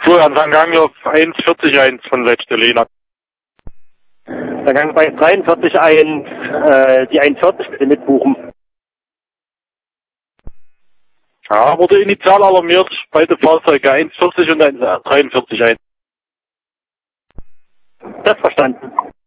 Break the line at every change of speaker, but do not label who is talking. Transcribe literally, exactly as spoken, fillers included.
Florian, dann gang auf eins vierzig eins von letzte Lena.
Dann gang bei dreiundvierzig eins, äh, die einundvierzig bitte mitbuchen.
Ja, wurde initial alarmiert, beide Fahrzeuge eins vierzig und eins dreiundvierzig eins.
Das verstanden.